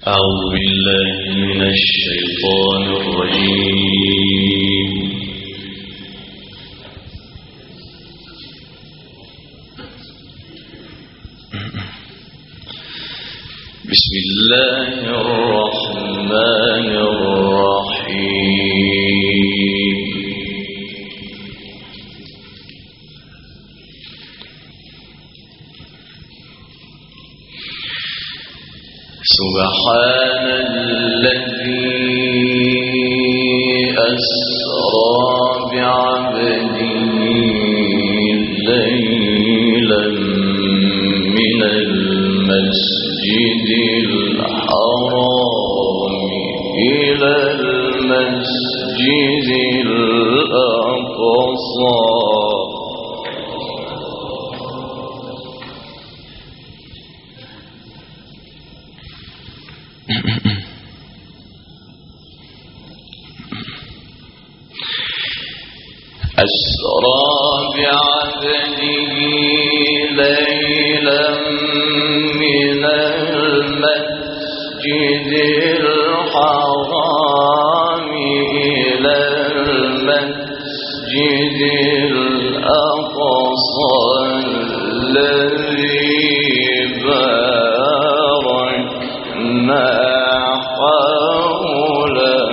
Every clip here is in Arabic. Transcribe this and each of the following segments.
أعوذ بالله من الشيطان الرجيم. بسم الله الرحمن الرحيم. سبحان الذي أسرى بعبده ليلا من المسجد الحرام إلى المسجد الأقصى أسرى بعبده ليلا من المسجد الحرام إلى المسجد الأقصى الذي باركنا حوله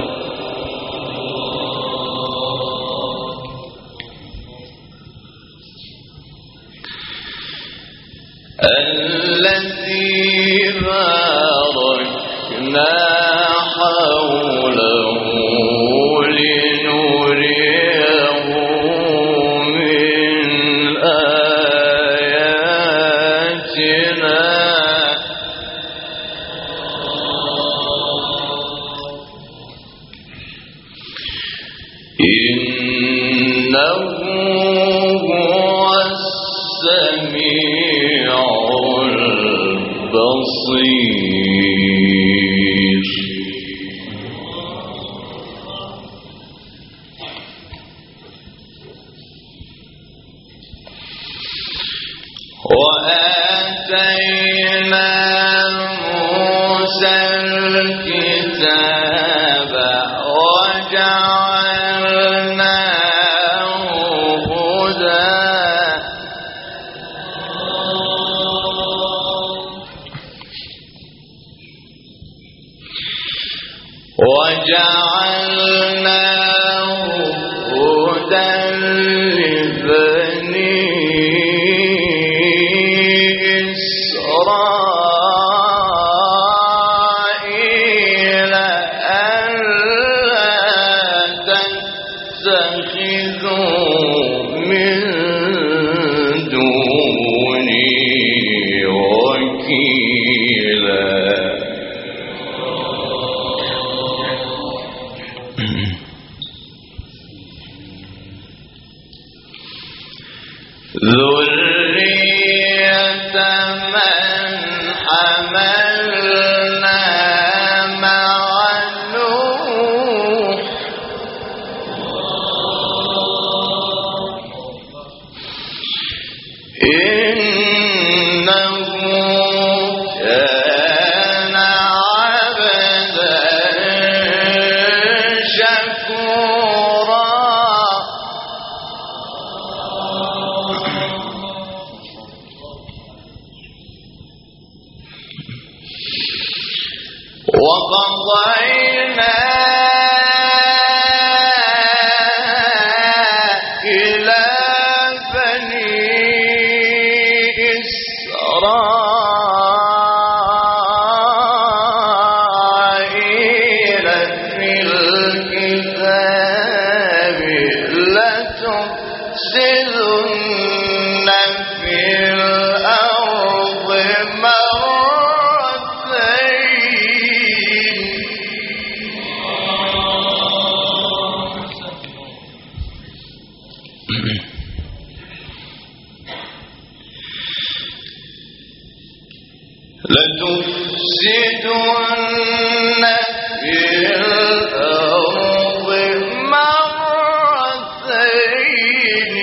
لنريه من آياتنا إنه هو السميع البصير. وآتينا موسى الكتاب وجعلناه هدى لبني إسرائيل ألا تتخذوا من دوني وكيلا. ذرية من حملنا مع نوح إنه كان عبدا شكورا. وقضينا إلى بني إسرائيل في الكتاب لتفسدن في الأرض مرتين لتفسدن في الأرض مرتين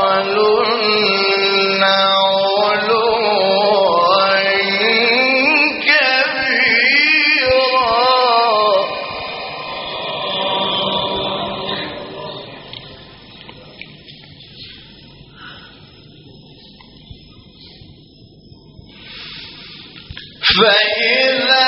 ولتعلن علوا فإذا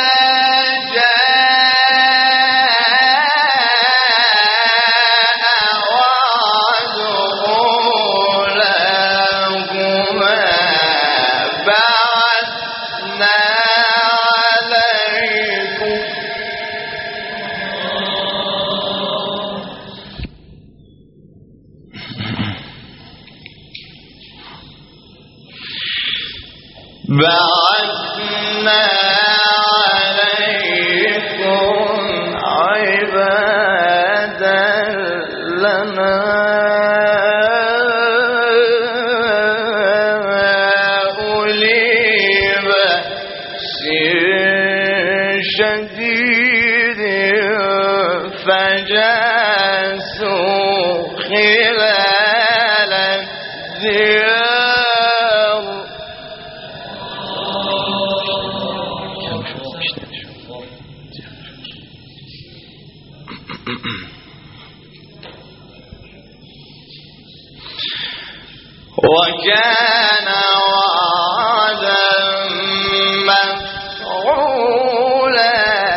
بعثنا عليكم عبادا لنا أولي بأس شديد فجاسوا خلال الديار وكان وعدا مفعولا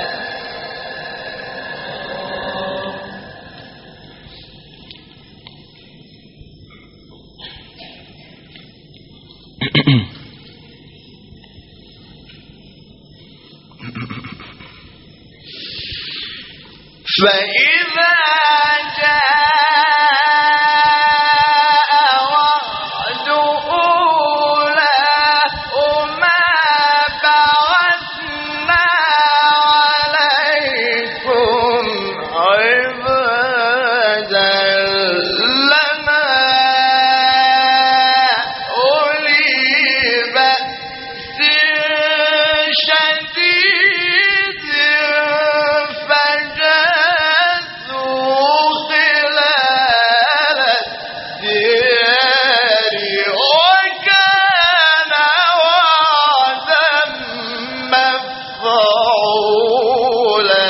فإذا جاء وعد أولاهما بعثنا عليكم عبادا لنا أولي بأس شديد فجاسوا خلال الديار وكان وعدا مفعولا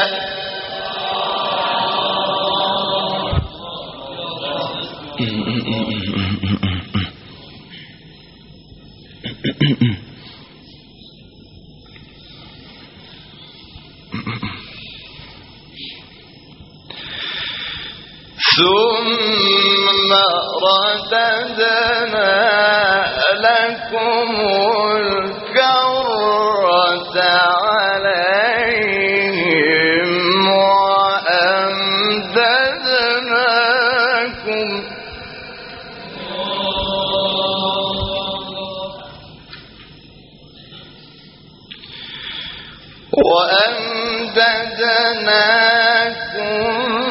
ثم رددنا لكم الكرة عليهم وأمددناكم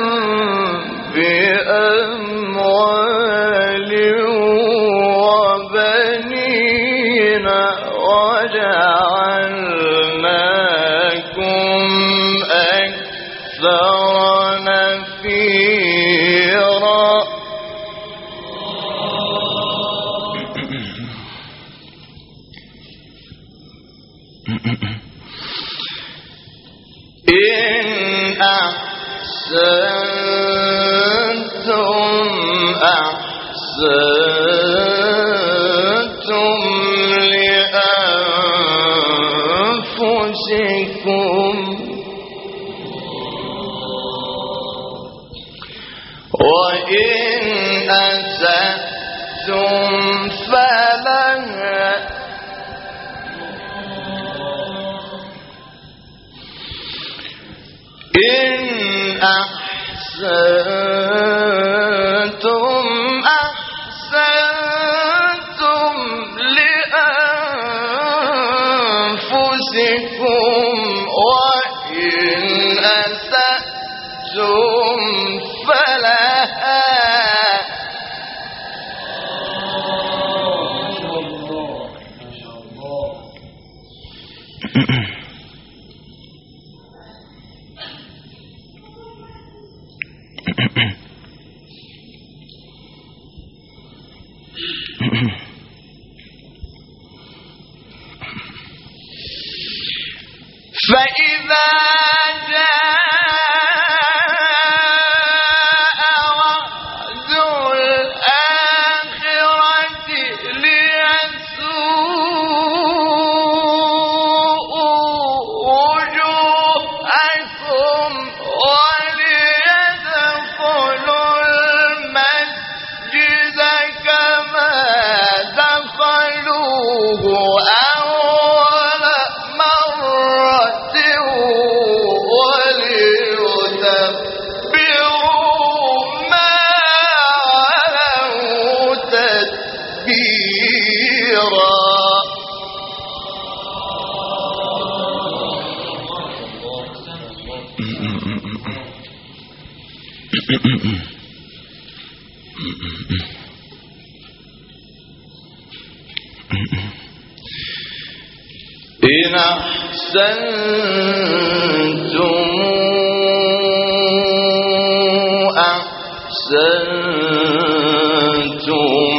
بأموال وبنين وجعلناكم أكثر نفيرا إن أحسنتم أحسنتم لأنفسكم وإن أسأتم فلها إن أحسنتم أحسنتم لأنفسكم وإن أسأتم فلها فإذا جاء وعد الآخرة ليسوءوا إن أحسنتم أحسنتم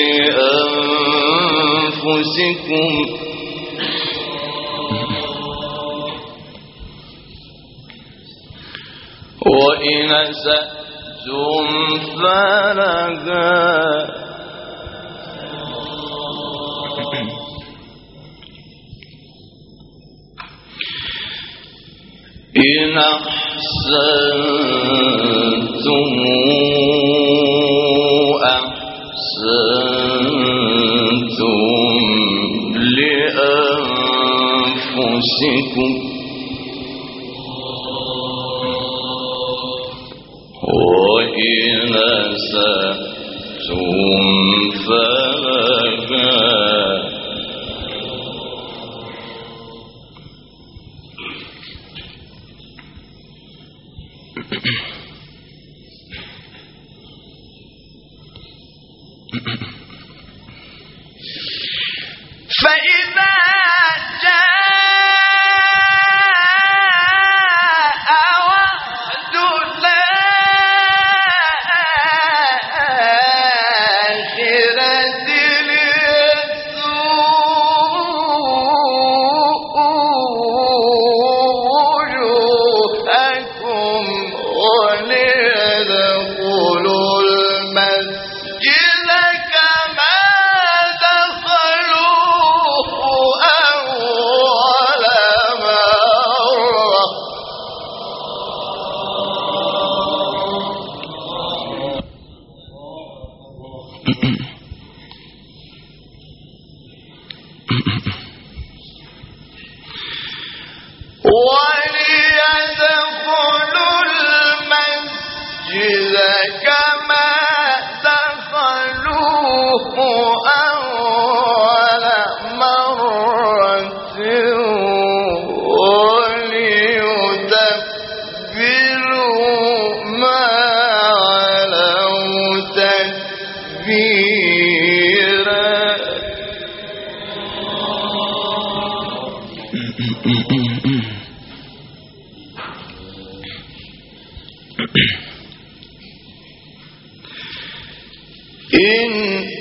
لأنفسكم وإن أسأتم فلها إن أحسنتم أحسنتم لأنفسكم وإن أسأتم فلها فإذا جاء وعد الآخرة ليسوءوا وليدخلوا المسجد كما دخلوه أول مرة وليدخلوا المسجد كما دخلوه أول مرة وليتبروا ما علوا تتبيرا إن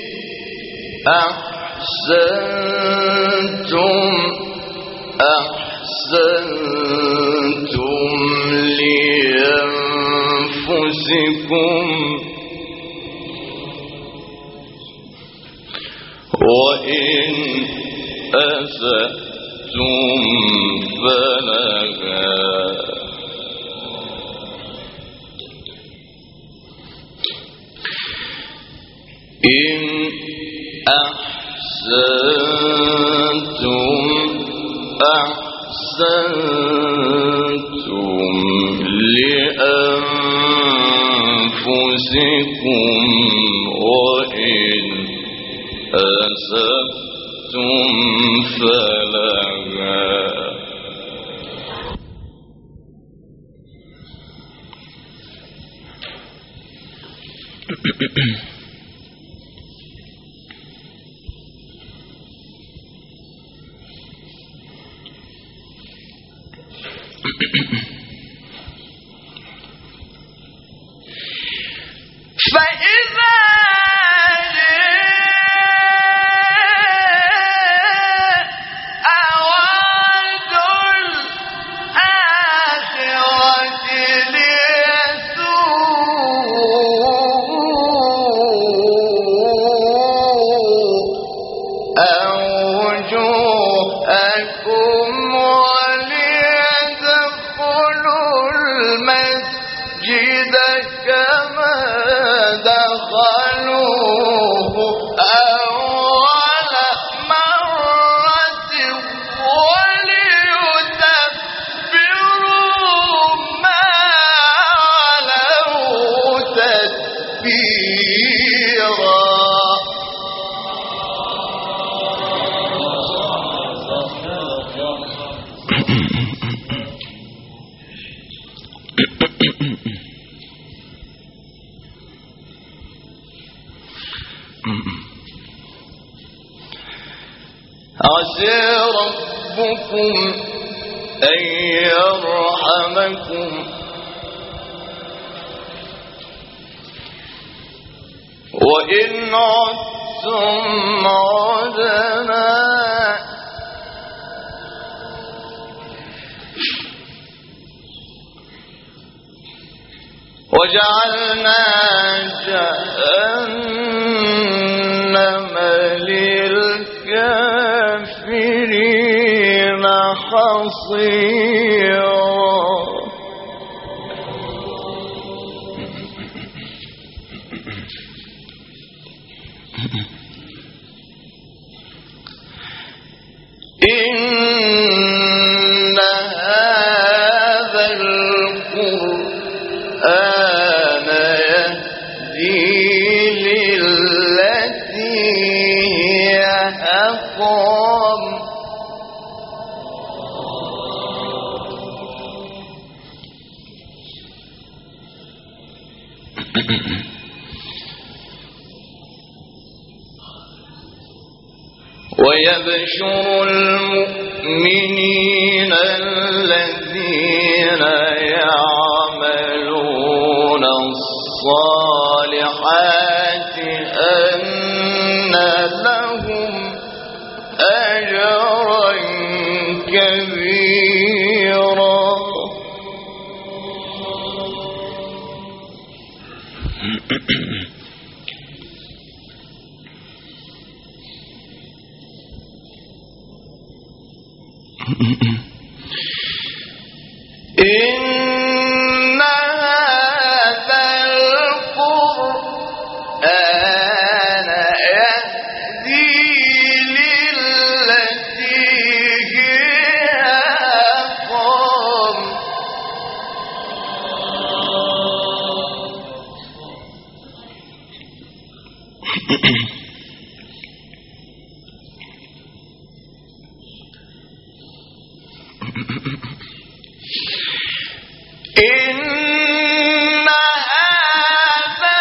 أحسنتم أحسنتم لأنفسكم وإن أسأتم فلها إن أحسنتم أحسنتم لأنفسكم وإن أسأتم فلها فإذا جاء وعد الآخرة ليسوءوا وجوهكم وليدخلوا المسجد كما دخلوه أول مرة وليتبروا ما علوا تتبيرا عسى ربكم أن يرحمكم وإن عدتم عدنا وجعلنا جهنم للكافرين حصيرا إن هذا القرآن يهدي للتي هي أقوم ويبشر المؤمنين الذين يعملون الصالحات أن لهم أجرا كبيرا إن هذا القرآن يهدي للتي هي أقوم إن هذا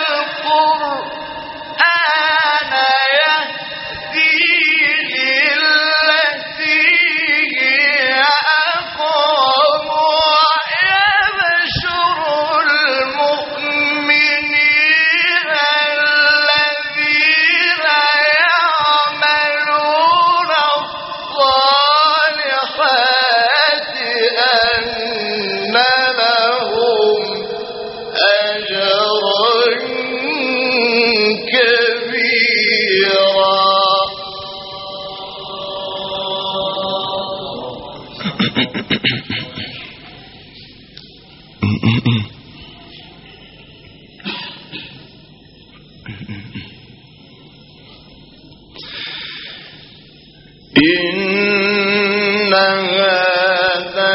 القرآن يهدي للتي هي أقوم ويبشر المؤمنين الذين يعملون الصالحات أن لهم أجرا كبيرا إن هذا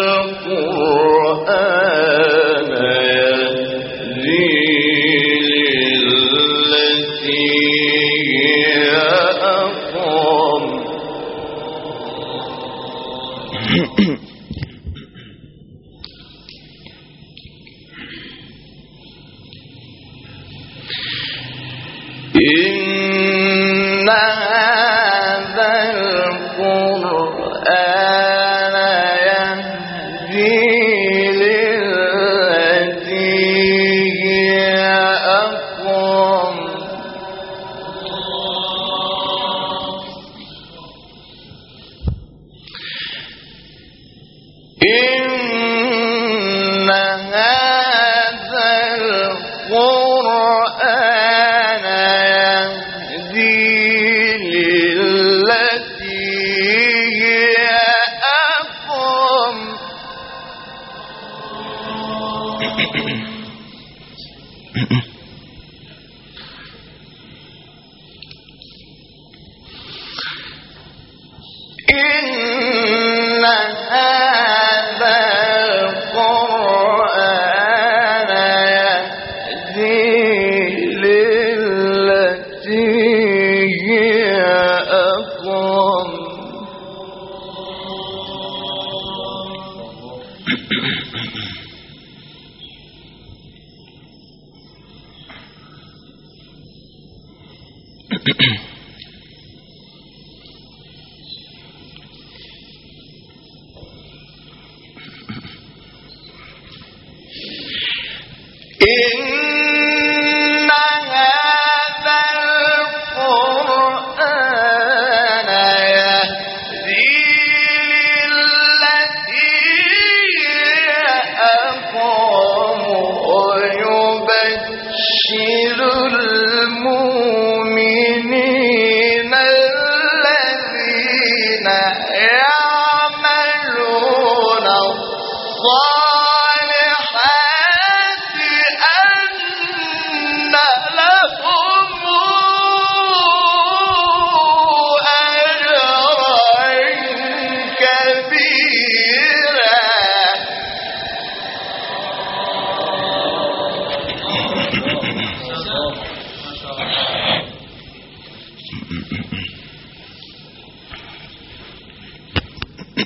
القرآن يهدي للتي هي أقوم إن هذا القرآن يهدي للتي هي أقوم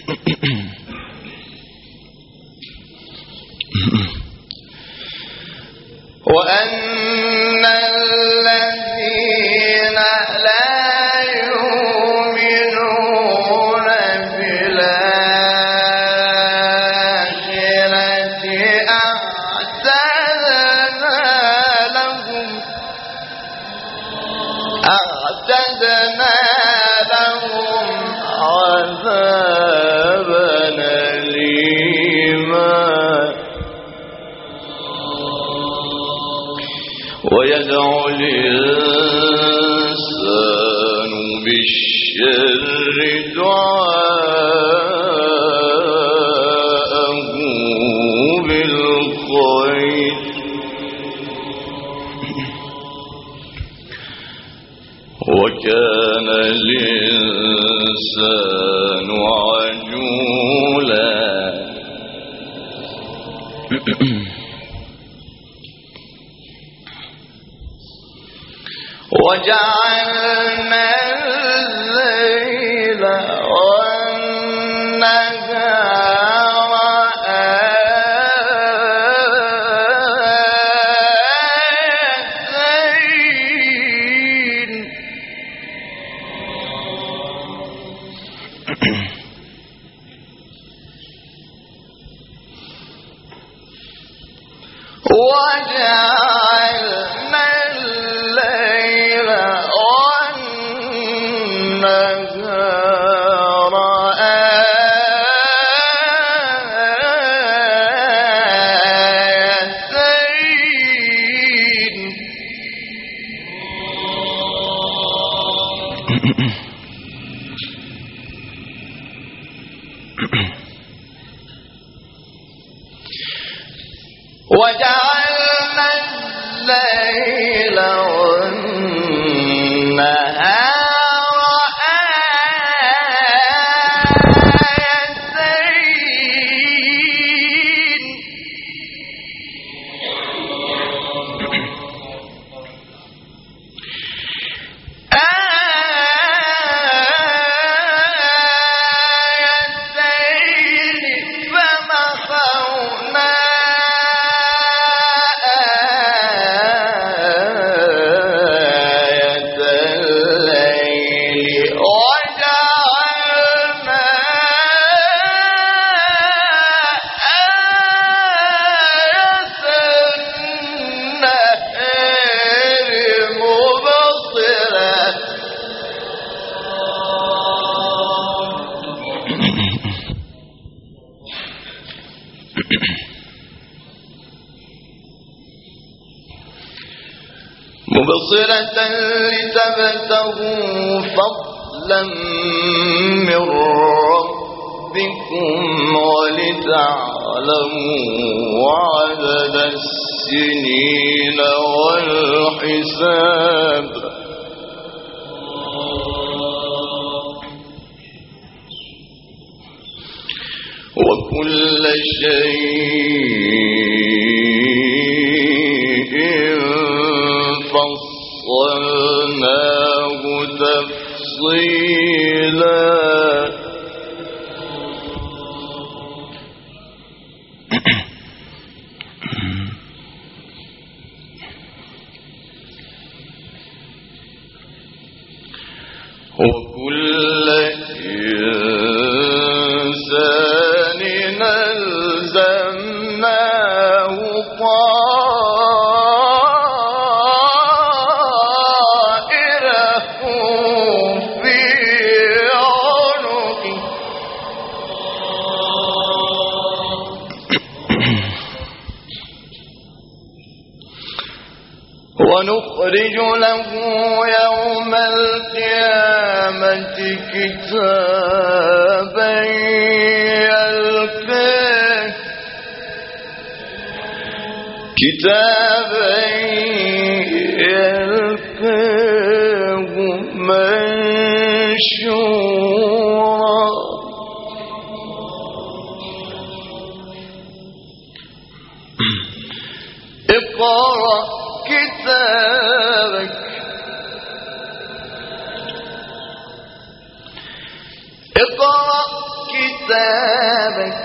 وأن الذين لا يؤمنون بالآخرة أعتدنا لهم عذابا أليما ويدعو الإنسان بالشر دعاءه بالخير وكان الإنسان عجولا وجعلنا الليل والنهار آيتين وجعلنا الليل والنهار آيتين وجعلنا الليل والنهار آيتين فمحونا مبصرة لتبتغوا فضلا من ربكم ولتعلموا عدد السنين والحساب وكل شيء فصلناه تفصيلا وكل إنسان ألزمناه طائره في عنقه ونخرج له يوم القيامة كتابا يلقاه منشورا اقرأ كتابك اقرأ كتابك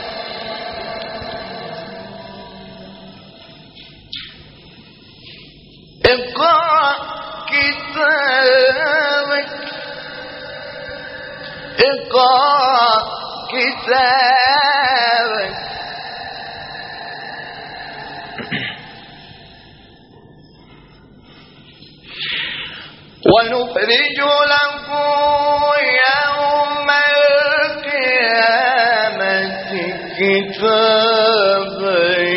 اقرأ كتابك اقرأ كتابك ونخرج له يوم القيامة كتابا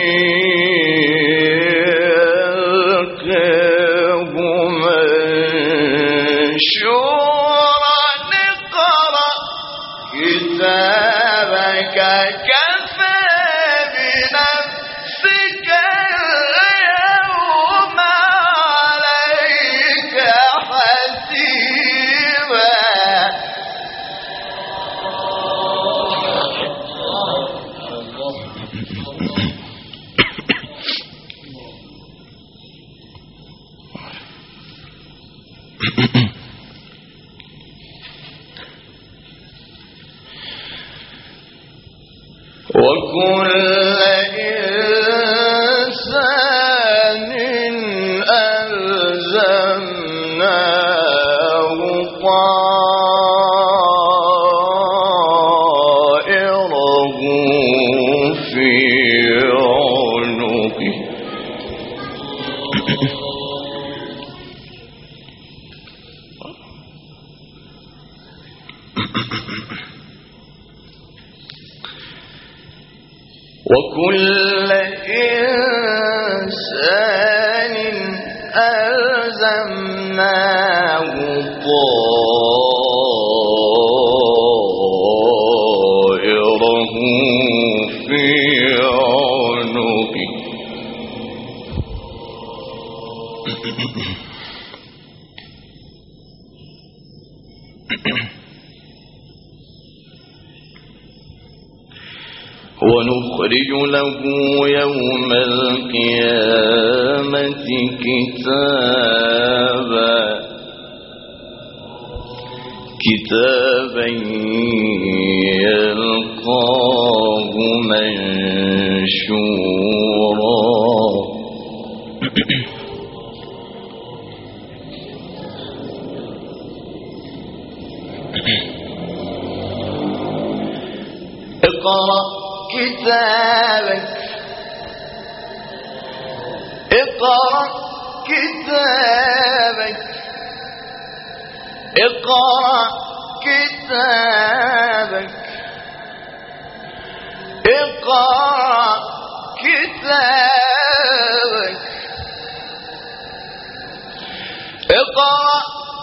يلقاه منشورا اقرأ كتابك كفى بنفسك اليوم عليك حسيبا وكل إنسان ألزمناه طائره في عنقه وكل إنسان ألزمناه طائره في عنقه ونخرج له يوم القيامة كتابا يلقاه منشورا اقرأ كتابك اقرأ كتابك اقرأ كتابك اقرأ كتابك اقرأ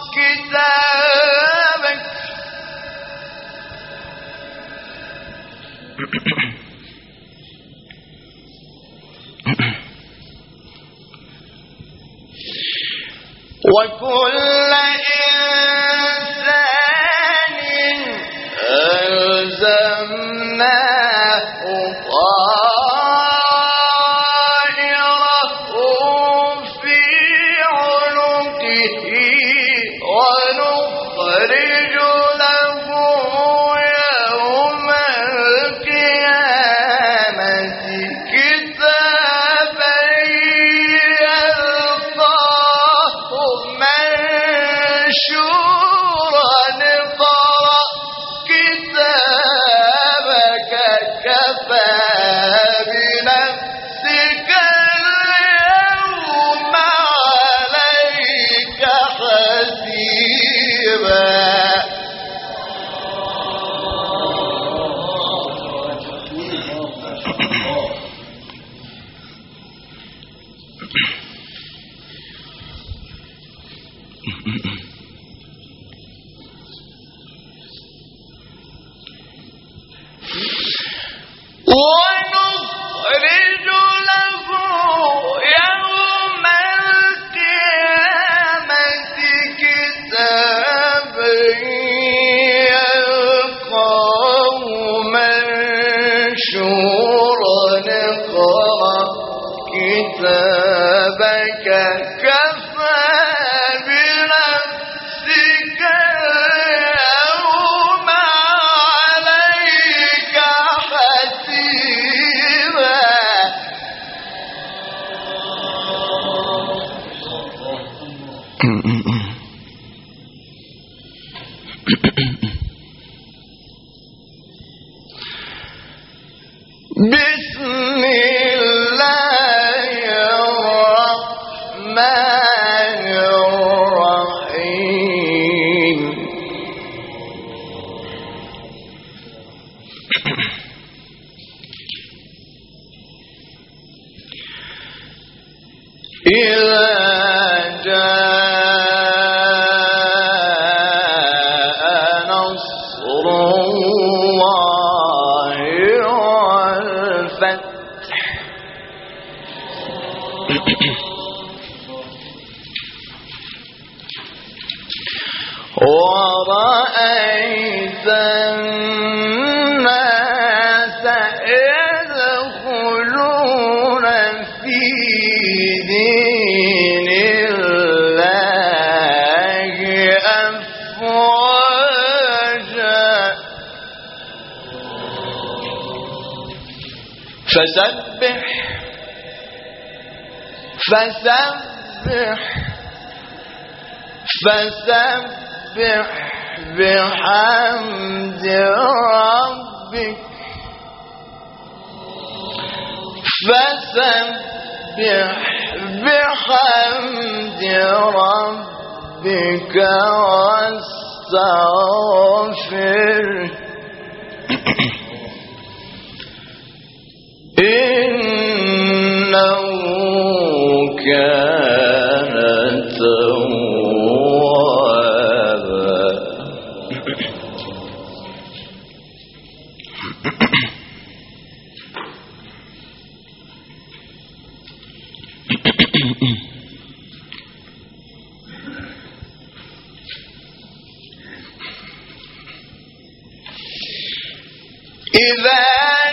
كتابك وكل إنسان ألزمناه طائره في عنقه ونخرج له يوم القيامة كتابا يلقاه منشورا اقرأ كتابك كفى بنفسك اليوم عليك حسيبا ونخرج له يوم القيامة كتابا بسم الله الرحمن الرحيم إذا جاء نصر الله والفتح ورأيت الناس يدخلون في دين الله أفواجا فسبح بحمد ربك واستغفره إنه كان توابا إذا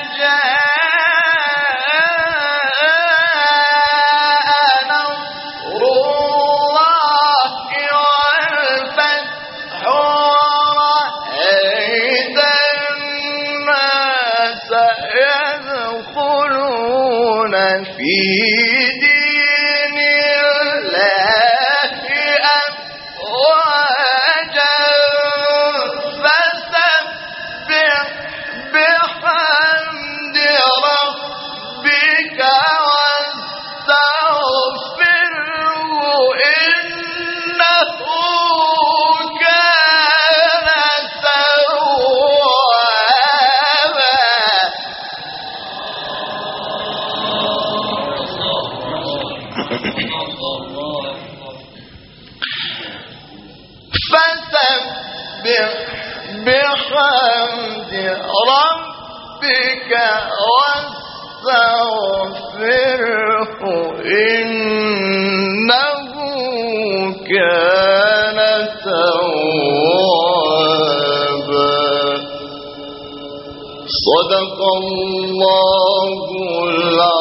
جاء نصر الله والفتح ورأيت الناس يدخلون في دين الله أفواجا فسبح بحمد ربك واستغفره إنه كان توابا فسبح بحمد ربك واستغفره إنه كان توابا صدق الله العظيم.